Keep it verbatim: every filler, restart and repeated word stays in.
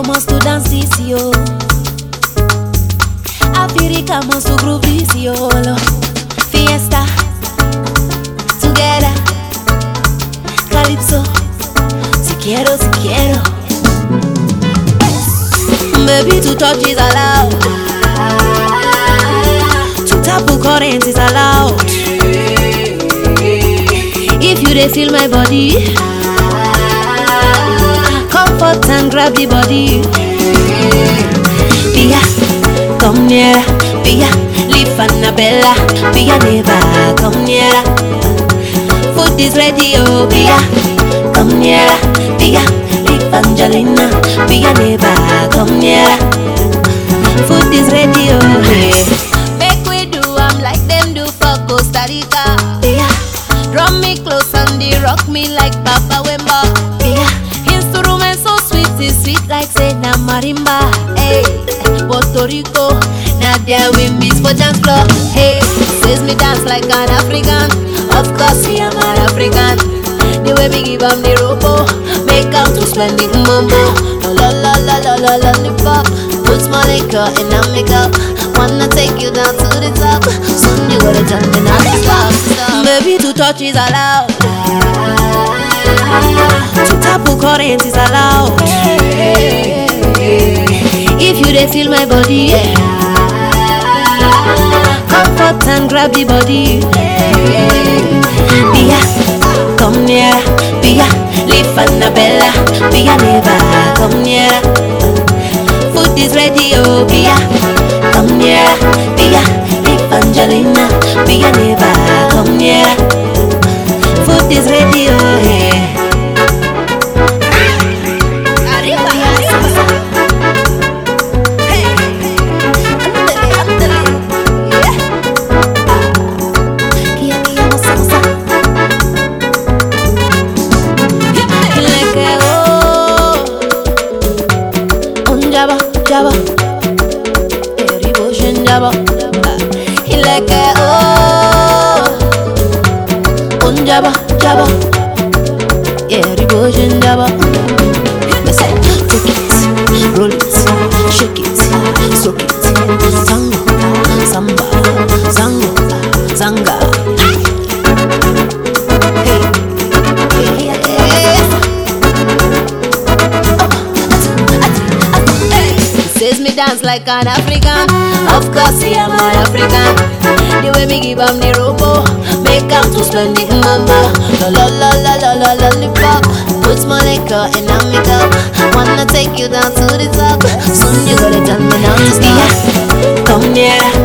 must to dance this yo. Africa must to groove this yo. Fiesta, together, calypso, si quiero, si quiero. Baby, to touch is allowed, to tap current is allowed. If you dey feel my body, comfort and grab the body. Pia, come nearer. Pia, leave Annabella. Pia, never come nearer. Food is ready, oh Pia, come nearer. Pia, leave Angelina. Pia, never come nearer. Food is ready, oh hey. Make we do am like them do for Costa Rica. Pia, drum me close and they rock me like Papa Wemba. Pia, instrument so sweet, is sweet like say na marimba. Hey, Puerto Rico, now there we miss for dance floor. Hey, says me dance like an African. Of course, I am an African. The way we give am the robo, make out to spend it mumbo. La la la la la la lollipop. Put my liquor in a makeup. Wanna take you down to the top. Soon you gotta tell me not to stop, stop. Baby, to touch is allowed, to tap current is allowed. If you dey feel my body, comfort and grab the body. Pia, come near. Pia, leave Annabella. Pia, never come near. Food is ready, oh Pia, come near. Pia, leave Angelina. Pia, never come near. Food is ready, oh hey. Jabba, every motion jabba. He like a oh, un jabba, jabba, every motion jabba. I say, take it, roll it, shake it, soak it, zango, samba, zango, zanga. Says me dance like an African. Of course, I am an African. The way me give am the robo, make am to spend it mama. La la la la la la lollipop. Put my liquor in a makeup. Wanna take you down to the top. Soon you gotta tell me now to stop. Come near.